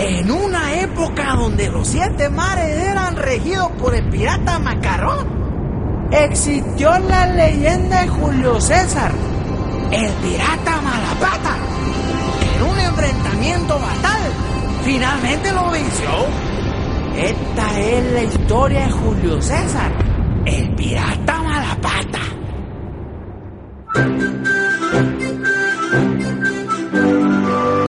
En una época donde los 7 mares eran regidos por el pirata Macarrón, existió la leyenda de Julio César, el pirata Malapata, que en un enfrentamiento fatal finalmente lo venció. Esta es la historia de Julio César, el pirata Malapata.